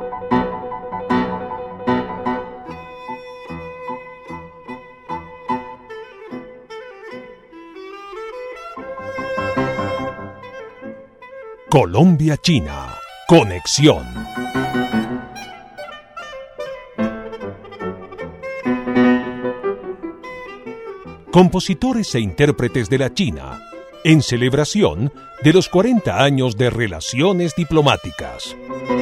Colombia-China. Conexión. Compositores e intérpretes de la China, en celebración de los 40 años de relaciones diplomáticas.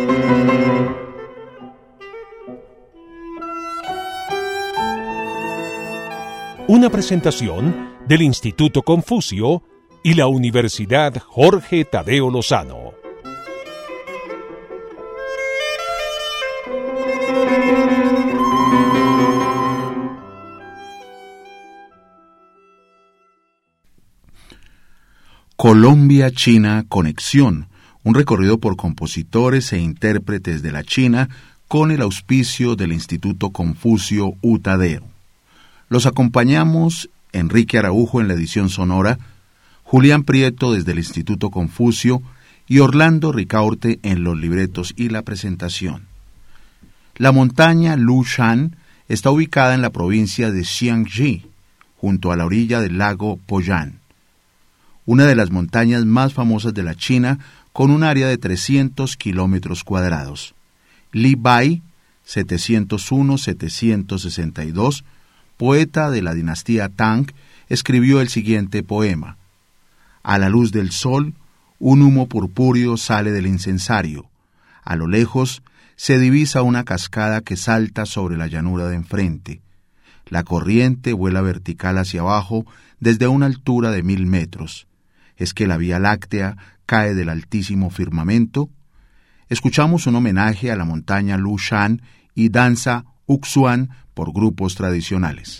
Una presentación del Instituto Confucio y la Universidad Jorge Tadeo Lozano. Colombia-China Conexión, un recorrido por compositores e intérpretes de la China con el auspicio del Instituto Confucio UTADEO. Los acompañamos Enrique Araujo en la edición sonora, Julián Prieto desde el Instituto Confucio y Orlando Ricaurte en los libretos y la presentación. La montaña Lushan está ubicada en la provincia de Jiangxi, junto a la orilla del lago Poyán, una de las montañas más famosas de la China, con un área de 300 kilómetros cuadrados. Li Bai, 701-762, poeta de la dinastía Tang, escribió el siguiente poema. A la luz del sol, un humo purpúreo sale del incensario. A lo lejos, se divisa una cascada que salta sobre la llanura de enfrente. La corriente vuela vertical hacia abajo desde una altura de 1000 metros. ¿Es que la Vía Láctea cae del altísimo firmamento? Escuchamos un homenaje a la montaña Lushan y danza Uxuan por grupos tradicionales.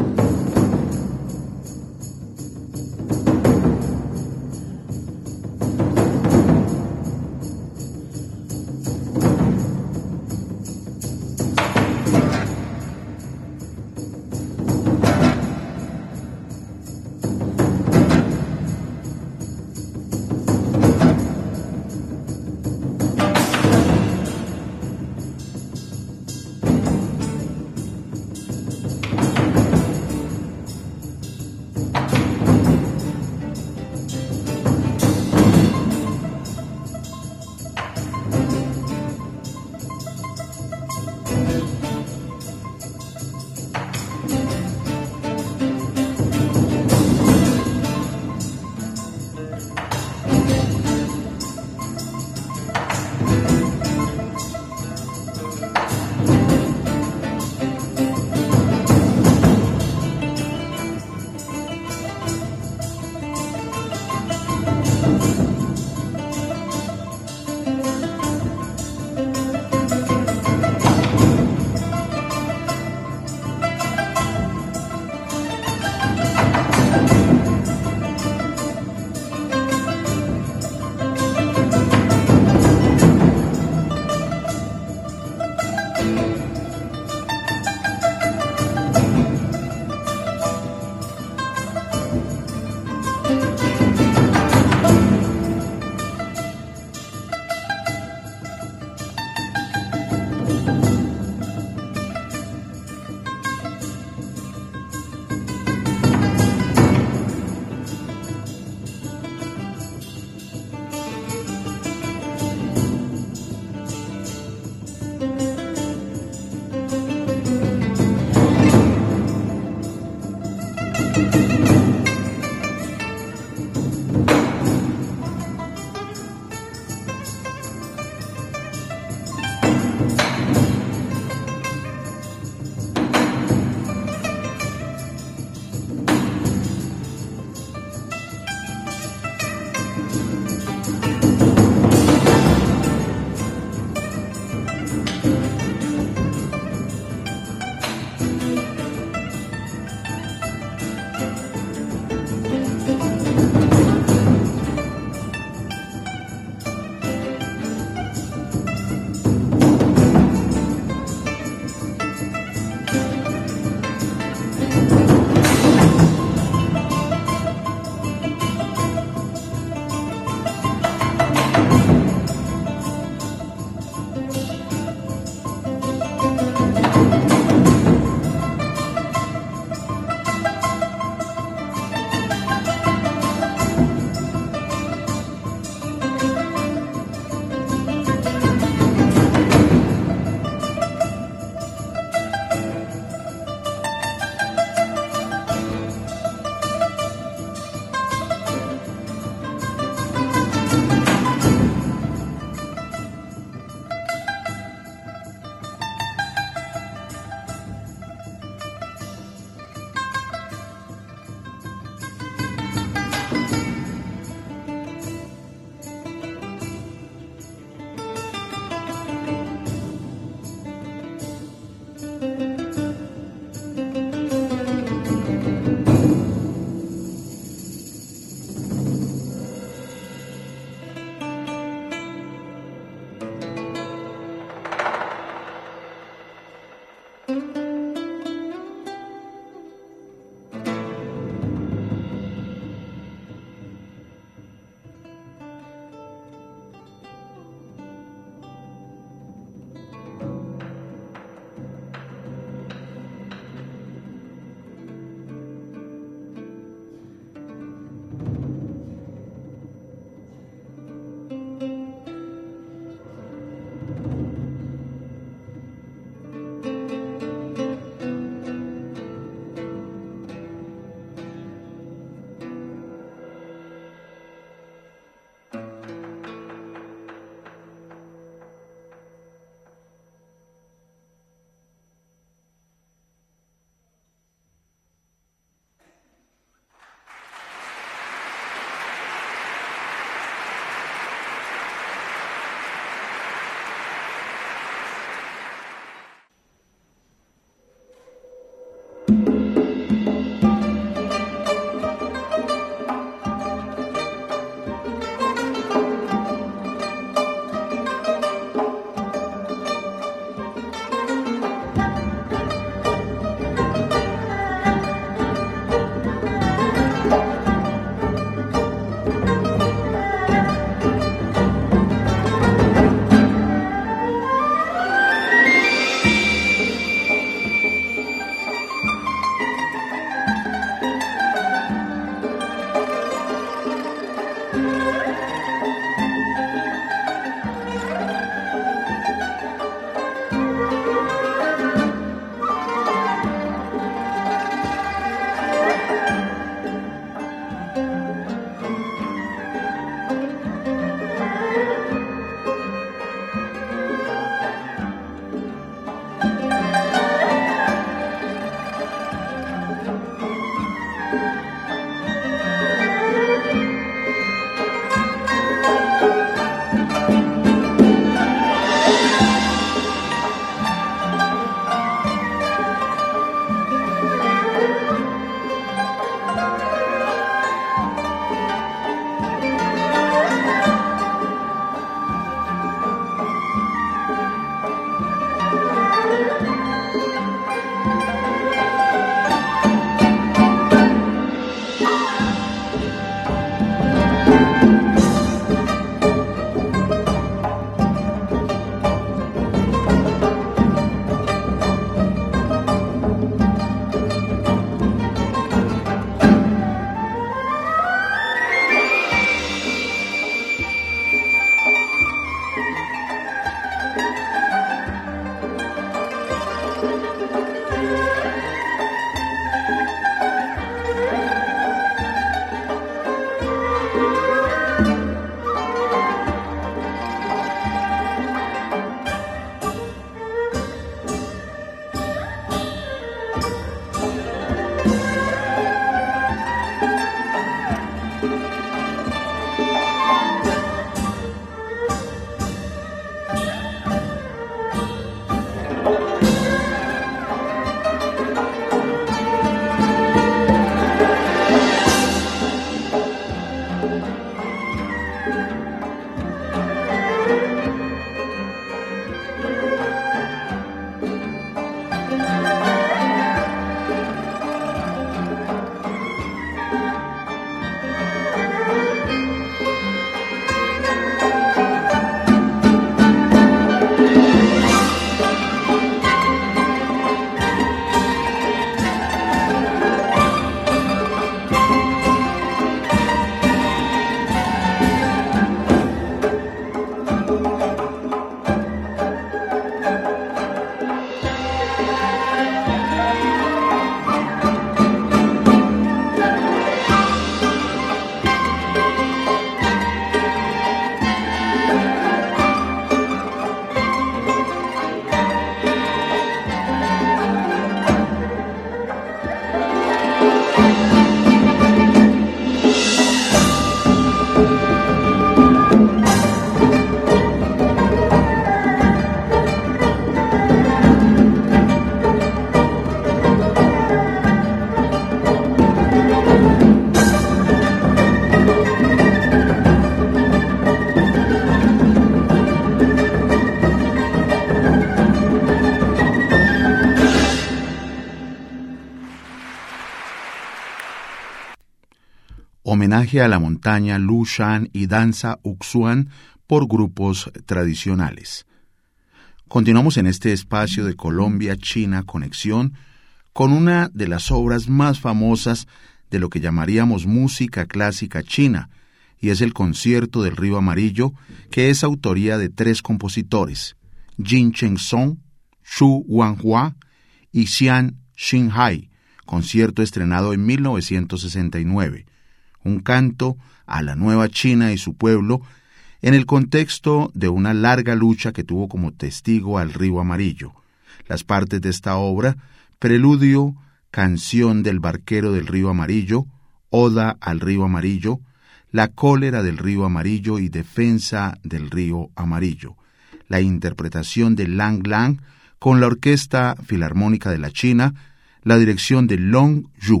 homenaje a la montaña Lushan y danza Uxuan por grupos tradicionales. Continuamos en este espacio de Colombia-China Conexión con una de las obras más famosas de lo que llamaríamos música clásica china, y es el Concierto del Río Amarillo, que es autoría de 3 compositores, Jin Cheng-song, Xu Wanhua y Xian Xinhai, concierto estrenado en 1969, un canto a la nueva China y su pueblo en el contexto de una larga lucha que tuvo como testigo al Río Amarillo. Las partes de esta obra: Preludio, Canción del Barquero del Río Amarillo, Oda al Río Amarillo, La Cólera del Río Amarillo y Defensa del Río Amarillo. La interpretación de Lang Lang con la Orquesta Filarmónica de la China, la dirección de Long Yu.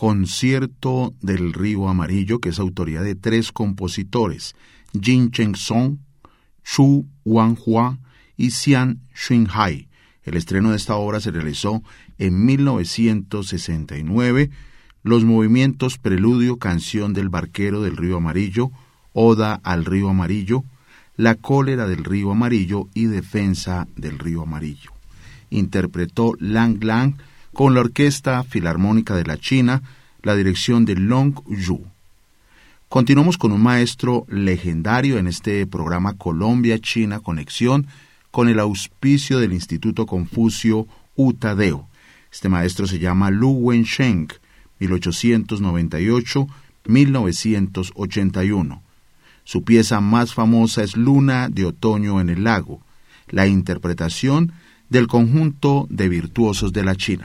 Concierto del Río Amarillo, que es autoría de 3 compositores, Jin Cheng-song, Chu Wanhua y Xian Xunhai. El estreno de esta obra se realizó en 1969. Los movimientos Preludio, Canción del Barquero del Río Amarillo, Oda al Río Amarillo, La Cólera del Río Amarillo y Defensa del Río Amarillo. Interpretó Lang Lang con la Orquesta Filarmónica de la China, la dirección de Long Yu. Continuamos con un maestro legendario en este programa Colombia-China Conexión, con el auspicio del Instituto Confucio U-Tadeo. Este maestro se llama Lu Wensheng, 1898-1981. Su pieza más famosa es Luna de Otoño en el Lago, la interpretación del conjunto de virtuosos de la China.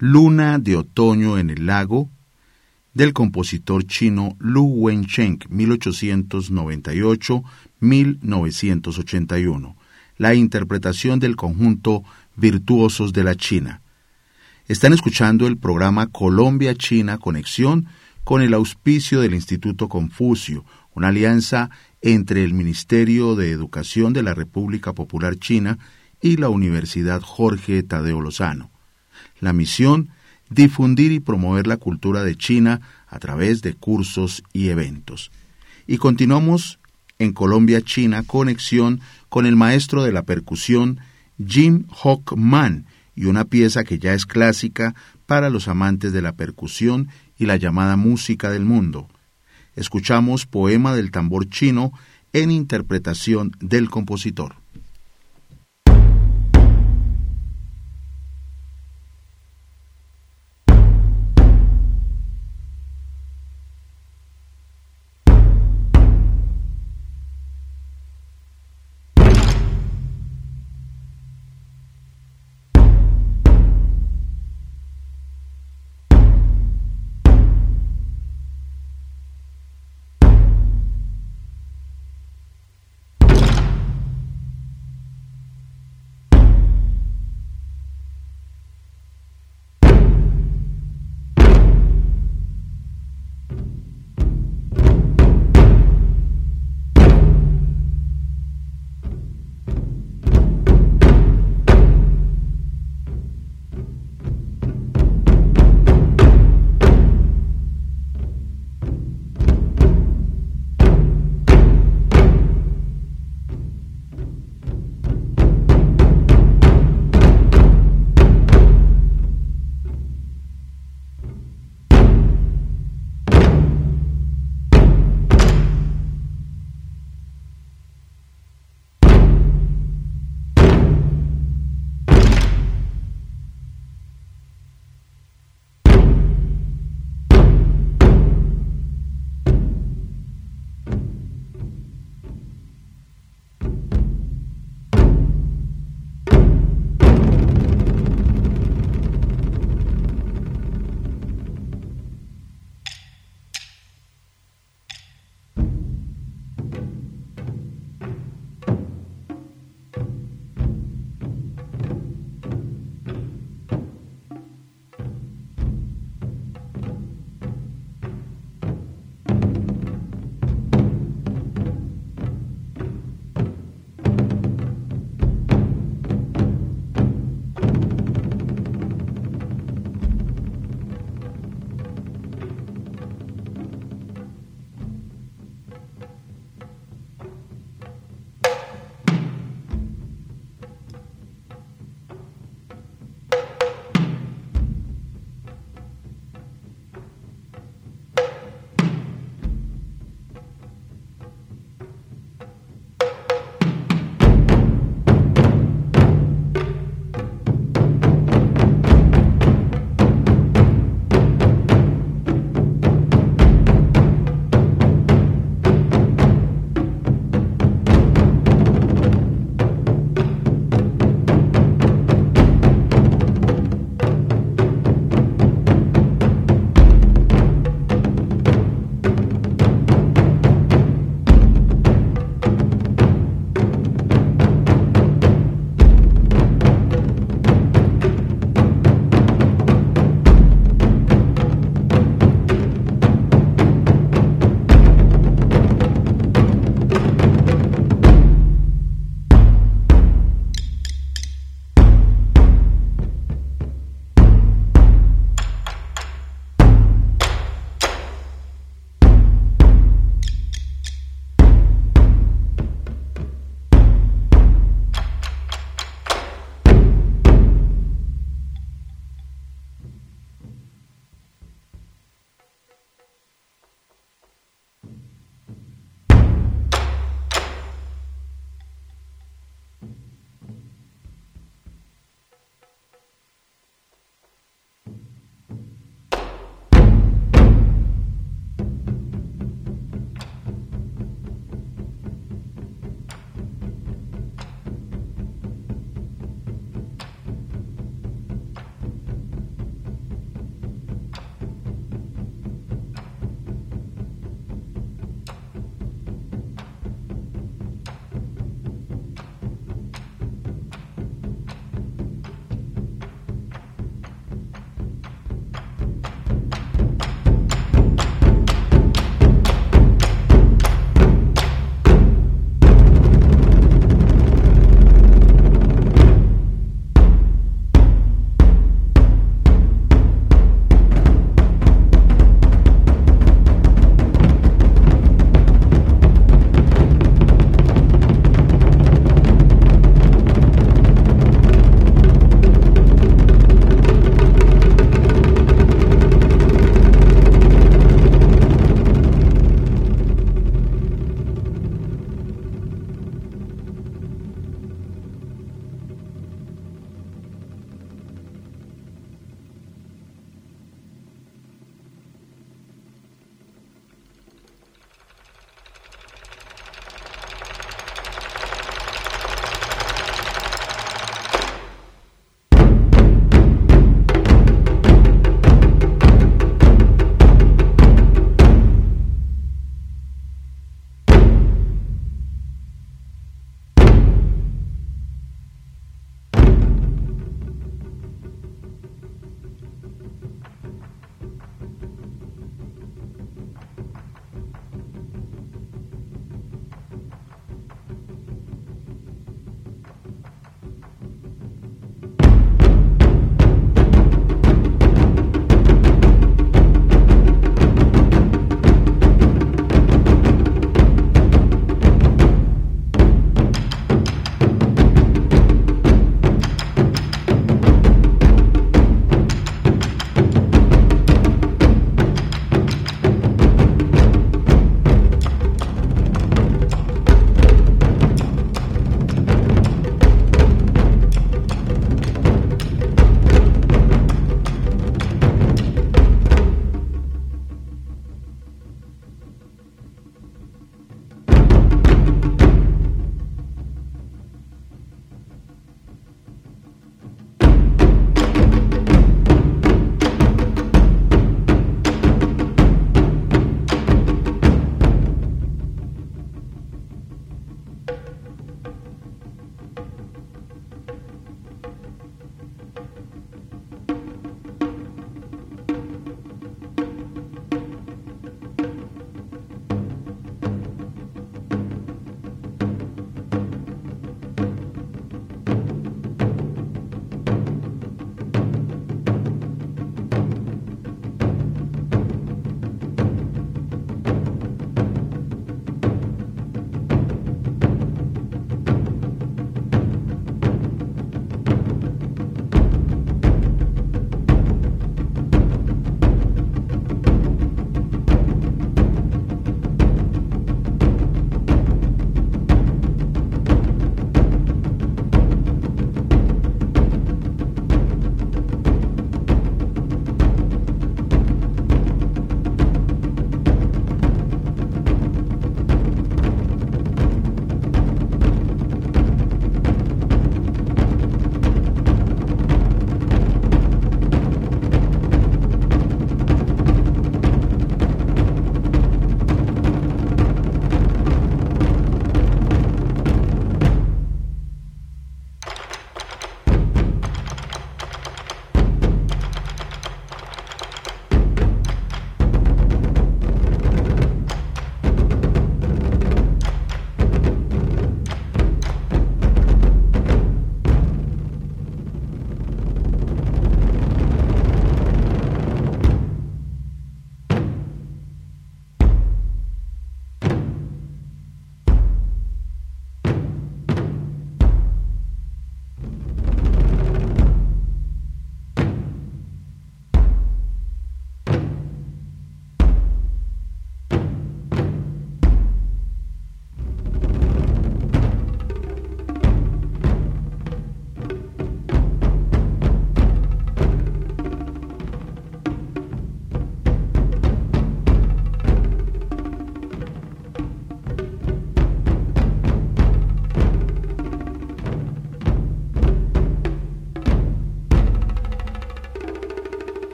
Luna de otoño en el lago, del compositor chino Lu Wencheng, 1898-1981, la interpretación del conjunto Virtuosos de la China. Están escuchando el programa Colombia-China Conexión con el auspicio del Instituto Confucio, una alianza entre el Ministerio de Educación de la República Popular China y la Universidad Jorge Tadeo Lozano. La misión: difundir y promover la cultura de China a través de cursos y eventos. Y continuamos en Colombia-China Conexión con el maestro de la percusión Jim Hock Man y una pieza que ya es clásica para los amantes de la percusión y la llamada música del mundo. Escuchamos Poema del tambor chino en interpretación del compositor.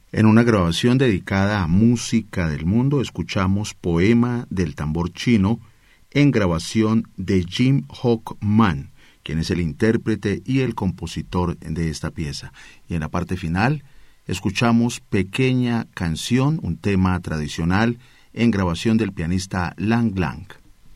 En una grabación dedicada a música del mundo, escuchamos Poema del tambor chino en grabación de Jim Hock Man, quien es el intérprete y el compositor de esta pieza. Y en la parte final, escuchamos Pequeña Canción, un tema tradicional en grabación del pianista Lang Lang.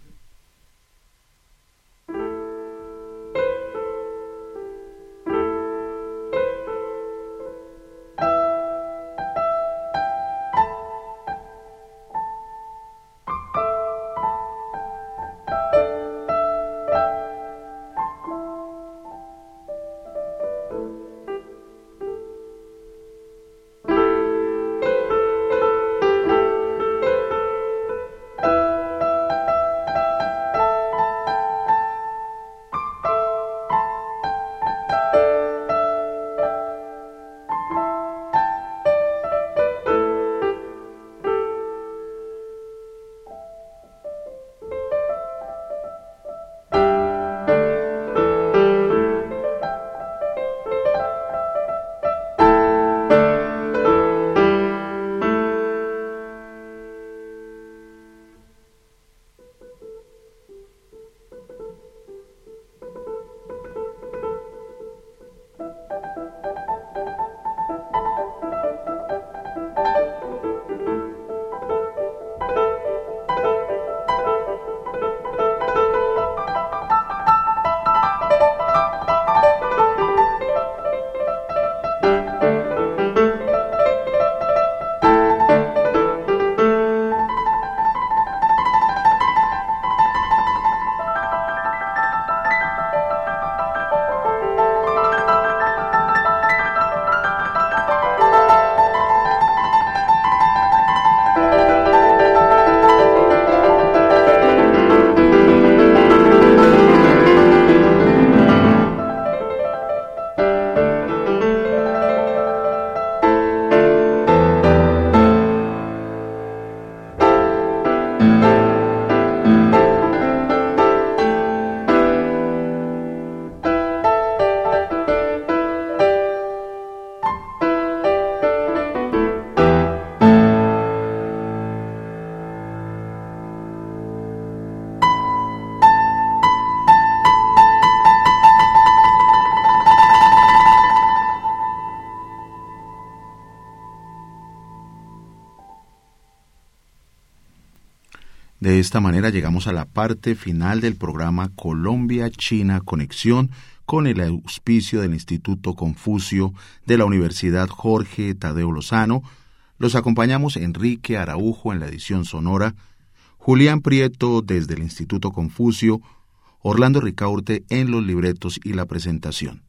De esta manera llegamos a la parte final del programa Colombia-China Conexión con el auspicio del Instituto Confucio de la Universidad Jorge Tadeo Lozano. Los acompañamos Enrique Araujo en la edición sonora, Julián Prieto desde el Instituto Confucio, Orlando Ricaurte en los libretos y la presentación.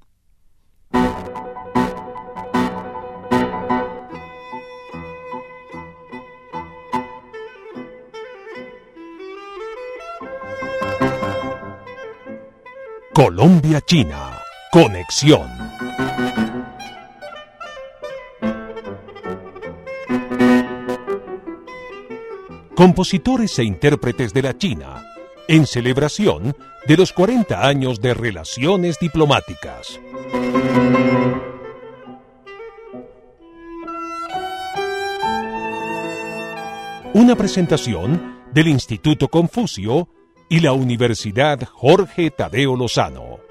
Colombia-China, Conexión. Compositores e intérpretes de la China, en celebración de los 40 años de relaciones diplomáticas. Una presentación del Instituto Confucio y la Universidad Jorge Tadeo Lozano.